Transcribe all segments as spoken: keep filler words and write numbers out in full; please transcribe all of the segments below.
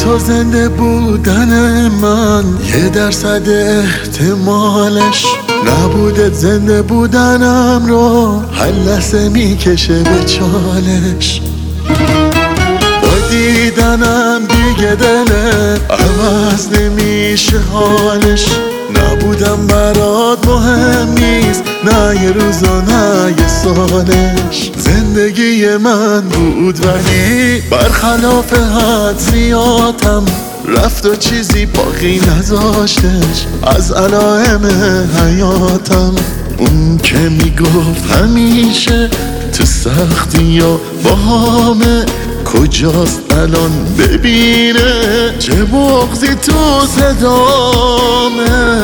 تو زنده بودن من یه درصد احتمالش، نبودت زنده بودنم رو هر لحظه میکشه به چالش. با دیدنم دیگه دلت عوض نمیشه حالش، نبودم برات مهم نیست، نه یه روز و نه یه سالش. زندگی من بود ولی برخلاف حدسیاتم رفت و چیزی باقی نذاشتش از علائم حیاتم. اون که میگفت همیشه تو سختی یا با همه، کجاست الان ببینه چه بغضی تو صدامه.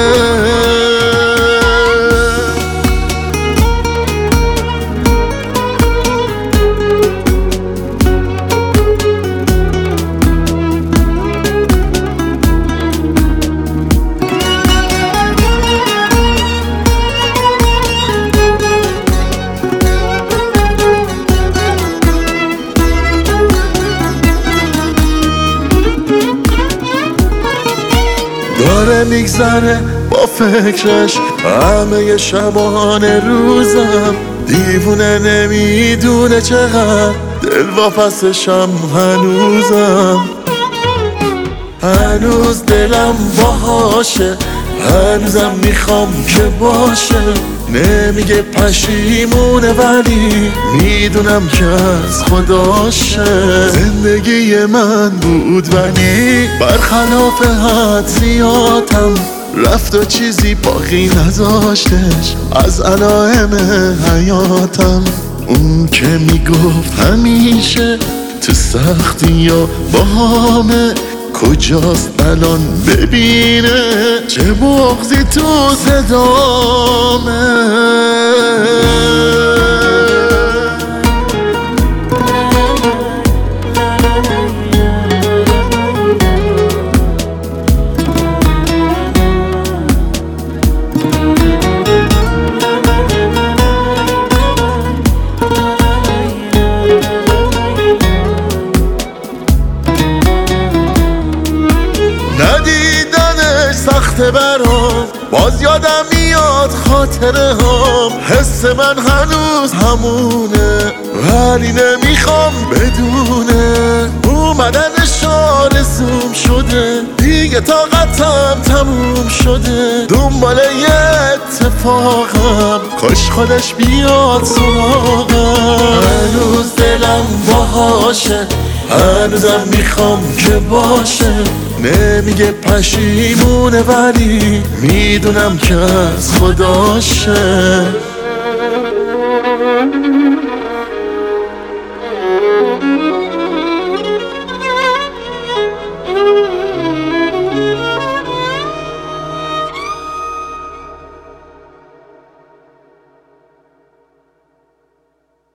داره میگذره با فکرش همه شبانه روزم، دیوونه نمیدونه چقدر دل واپسشم هنوزم. هنوز دلم باهاشه، هنوزم میخوام که باشه، نمیگه پشیمونه ولی میدونم که از خداشه. زندگی من بود ولی برخلاف حدسیاتم رفت و چیزی باقی نذاشتش از علائم حیاتم. اون که میگفت همیشه تو سختی یا با همه، کجاست الان ببینه چه بغضی تو صدامه. ندیدنش سخته برام، باز یادم میاد خاطره هم، حس من هنوز همونه ولی نمیخوام بدونه. اومدنش آرزوم شده، دیگه طاقتم تموم شده، دنبال یه اتفاقم، کاش خودش بیاد سراغم. هنوز دلم باهاشه، هنوزم میخوام که باشه، نمیگه پشیمونه ولی میدونم که از خداشه.